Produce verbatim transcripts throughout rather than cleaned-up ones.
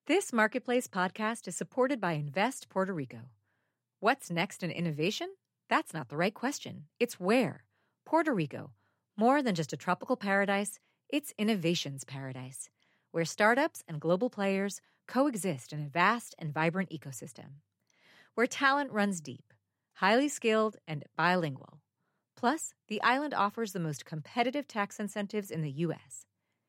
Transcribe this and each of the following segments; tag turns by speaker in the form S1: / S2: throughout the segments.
S1: This Marketplace podcast is supported by Invest Puerto Rico. What's next in innovation? That's not the right question. It's where. Puerto Rico. More than just a tropical paradise, it's innovation's paradise, where startups and global players coexist in a vast and vibrant ecosystem. Where talent runs deep, highly skilled, and bilingual. Plus, the island offers the most competitive tax incentives in the U S.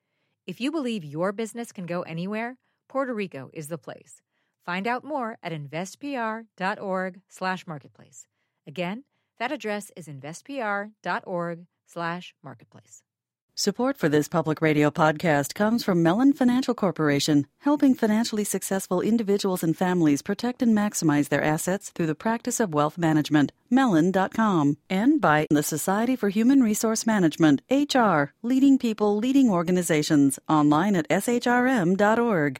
S1: If you believe your business can go anywhere, Puerto Rico is the place. Find out more at investpr.org slash marketplace. Again, that address is investpr.org slash marketplace.
S2: Support for this public radio podcast comes from Mellon Financial Corporation, helping financially successful individuals and families protect and maximize their assets through the practice of wealth management. Mellon dot com. And by the Society for Human Resource Management, H R, leading people, leading organizations, online at s h r m dot org.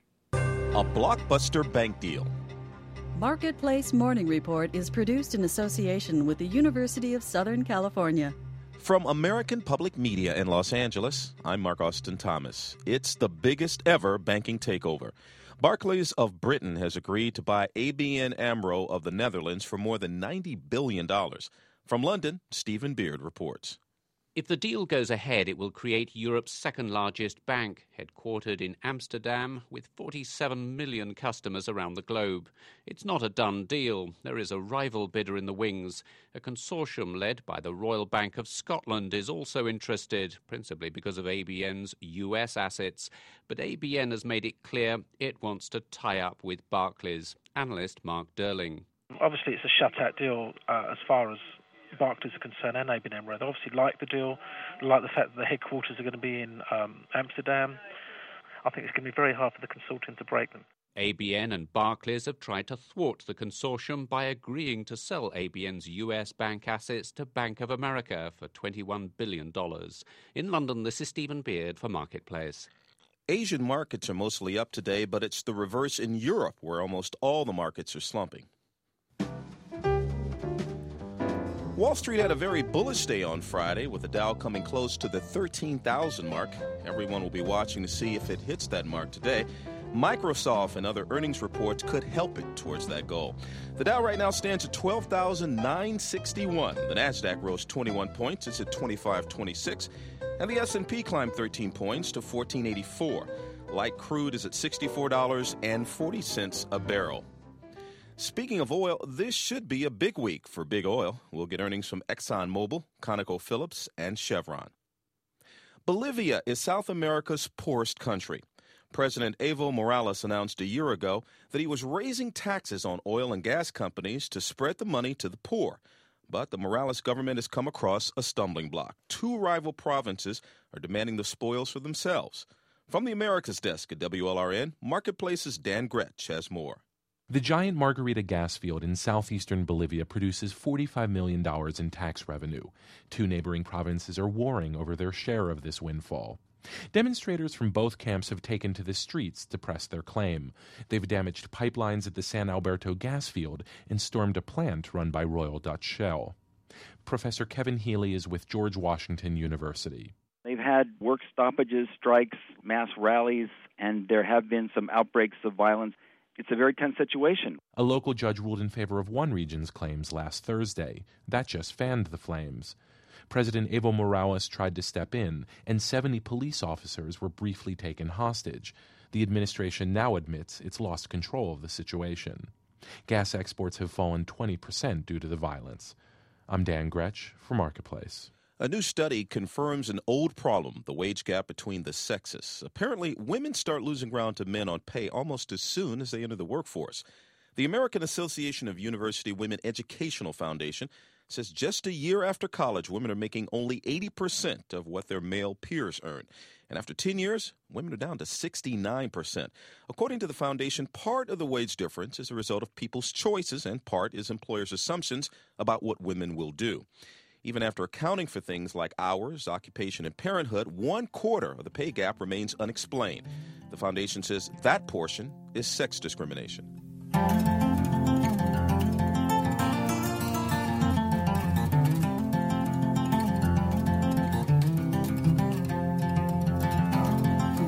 S3: A blockbuster bank deal.
S2: Marketplace Morning Report is produced in association with the University of Southern California.
S3: From American Public Media in Los Angeles, I'm Mark Austin Thomas. It's the biggest ever banking takeover. Barclays of Britain has agreed to buy A B N AMRO of the Netherlands for more than ninety billion dollars. From London, Stephen Beard reports.
S4: If the deal goes ahead, it will create Europe's second-largest bank, headquartered in Amsterdam, with forty-seven million customers around the globe. It's not a done deal. There is a rival bidder in the wings. A consortium led by the Royal Bank of Scotland is also interested, principally because of A B N's U S assets. But A B N has made it clear it wants to tie up with Barclays. Analyst Mark Derling.
S5: Obviously, it's a shut-out deal uh, as far as Barclays are concerned, and A B N AMRO. They obviously like the deal, like the fact that the headquarters are going to be in um, Amsterdam. I think it's going to be very hard for the consortium to break them.
S4: A B N and Barclays have tried to thwart the consortium by agreeing to sell A B N's U S bank assets to Bank of America for twenty-one billion dollars. In London, this is Stephen Beard for Marketplace.
S3: Asian markets are mostly up today, but it's the reverse in Europe, where almost all the markets are slumping. Wall Street had a very bullish day on Friday, with the Dow coming close to the thirteen thousand mark. Everyone will be watching to see if it hits that mark today. Microsoft and other earnings reports could help it towards that goal. The Dow right now stands at twelve thousand nine hundred sixty-one. The Nasdaq rose twenty-one points. It's at twenty-five twenty-six. And the S and P climbed thirteen points to fourteen eighty-four. Light crude is at sixty-four dollars and forty cents a barrel. Speaking of oil, this should be a big week for big oil. We'll get earnings from ExxonMobil, ConocoPhillips, and Chevron. Bolivia is South America's poorest country. President Evo Morales announced a year ago that he was raising taxes on oil and gas companies to spread the money to the poor. But the Morales government has come across a stumbling block. Two rival provinces are demanding the spoils for themselves. From the Americas desk at W L R N, Marketplace's Dan Gretsch has more.
S6: The giant Margarita gas field in southeastern Bolivia produces forty-five million dollars in tax revenue. Two neighboring provinces are warring over their share of this windfall. Demonstrators from both camps have taken to the streets to press their claim. They've damaged pipelines at the San Alberto gas field and stormed a plant run by Royal Dutch Shell. Professor Kevin Healy is with George Washington University.
S7: They've had work stoppages, strikes, mass rallies, and there have been some outbreaks of violence. It's a very tense situation.
S6: A local judge ruled in favor of one region's claims last Thursday. That just fanned the flames. President Evo Morales tried to step in, and seventy police officers were briefly taken hostage. The administration now admits it's lost control of the situation. Gas exports have fallen twenty percent due to the violence. I'm Dan Gretsch for Marketplace.
S3: A new study confirms an old problem, the wage gap between the sexes. Apparently, women start losing ground to men on pay almost as soon as they enter the workforce. The American Association of University Women Educational Foundation says just a year after college, women are making only eighty percent of what their male peers earn. And after ten years, women are down to sixty-nine percent. According to the foundation, part of the wage difference is a result of people's choices, and part is employers' assumptions about what women will do. Even after accounting for things like hours, occupation, and parenthood, one quarter of the pay gap remains unexplained. The foundation says that portion is sex discrimination.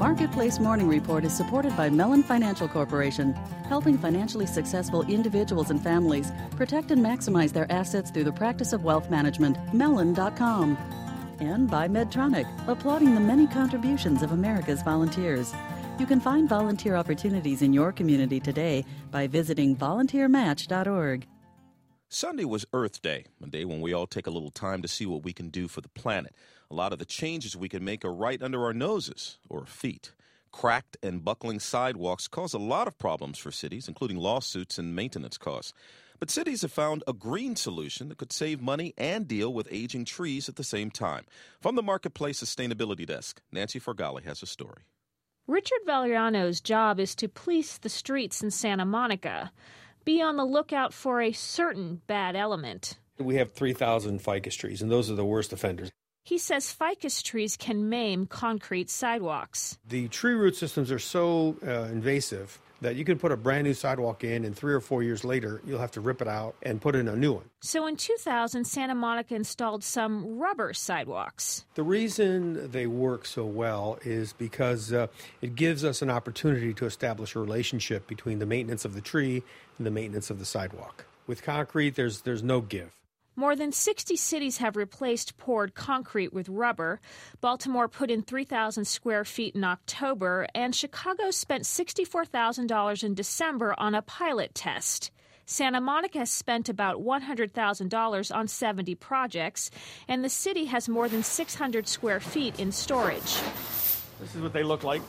S2: Marketplace Morning Report is supported by Mellon Financial Corporation, helping financially successful individuals and families protect and maximize their assets through the practice of wealth management. Mellon dot com. And by Medtronic, applauding the many contributions of America's volunteers. You can find volunteer opportunities in your community today by visiting volunteer match dot org.
S3: Sunday was Earth Day, a day when we all take a little time to see what we can do for the planet. A lot of the changes we can make are right under our noses or feet. Cracked and buckling sidewalks cause a lot of problems for cities, including lawsuits and maintenance costs. But cities have found a green solution that could save money and deal with aging trees at the same time. From the Marketplace Sustainability Desk, Nancy Fargali has a story.
S8: Richard Valeriano's job is to police the streets in Santa Monica. Be on the lookout for a certain bad element.
S9: We have three thousand ficus trees, and those are the worst offenders.
S8: He says ficus trees can maim concrete sidewalks.
S9: The tree root systems are so uh, invasive that you can put a brand new sidewalk in, and three or four years later, you'll have to rip it out and put in a new one.
S8: So in two thousand, Santa Monica installed some rubber sidewalks.
S9: The reason they work so well is because uh, it gives us an opportunity to establish a relationship between the maintenance of the tree and the maintenance of the sidewalk. With concrete, there's there's no give.
S8: More than sixty cities have replaced poured concrete with rubber. Baltimore put in three thousand square feet in October, and Chicago spent sixty-four thousand dollars in December on a pilot test. Santa Monica has spent about one hundred thousand dollars on seventy projects, and the city has more than six hundred square feet in storage.
S9: This is what they look like.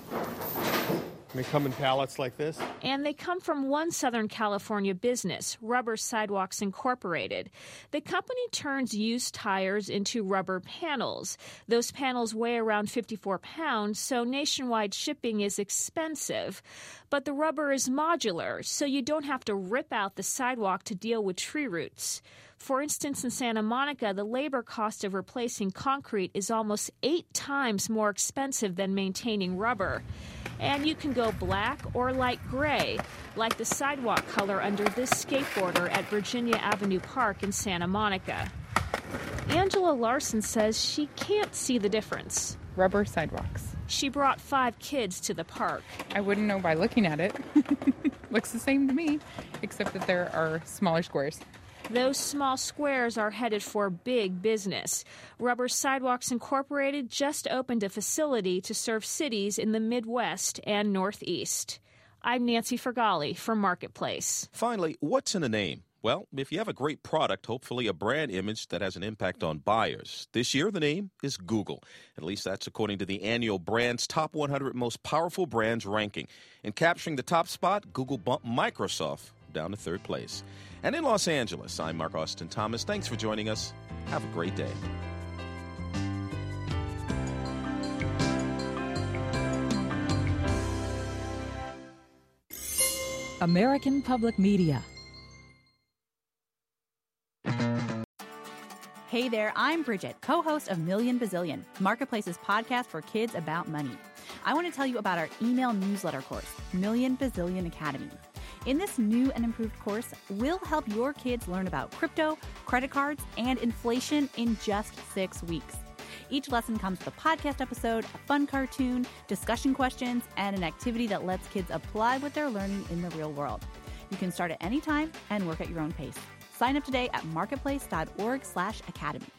S9: They come in pallets like this.
S8: And they come from one Southern California business, Rubber Sidewalks Incorporated. The company turns used tires into rubber panels. Those panels weigh around fifty-four pounds, so nationwide shipping is expensive. But the rubber is modular, so you don't have to rip out the sidewalk to deal with tree roots. For instance, in Santa Monica, the labor cost of replacing concrete is almost eight times more expensive than maintaining rubber. And you can go black or light gray, like the sidewalk color under this skateboarder at Virginia Avenue Park in Santa Monica. Angela Larson says she can't see the difference.
S10: Rubber sidewalks.
S8: She brought five kids to the park.
S10: I wouldn't know by looking at it. Looks the same to me, except that there are smaller squares.
S8: Those small squares are headed for big business. Rubber Sidewalks Incorporated just opened a facility to serve cities in the Midwest and Northeast. I'm Nancy Fargali for Marketplace.
S3: Finally, what's in a name? Well, if you have a great product, hopefully a brand image that has an impact on buyers. This year, the name is Google. At least that's according to the annual Brand's Top one hundred Most Powerful Brands ranking. In capturing the top spot, Google bumped Microsoft down to third place. And in Los Angeles, I'm Mark Austin Thomas. Thanks for joining us. Have a great day.
S11: American Public Media.
S12: Hey there, I'm Bridget, co-host of Million Bazillion, Marketplace's podcast for kids about money. I want to tell you about our email newsletter course, Million Bazillion Academy. In this new and improved course, we'll help your kids learn about crypto, credit cards, and inflation in just six weeks. Each lesson comes with a podcast episode, a fun cartoon, discussion questions, and an activity that lets kids apply what they're learning in the real world. You can start at any time and work at your own pace. Sign up today at marketplace dot org slash academy.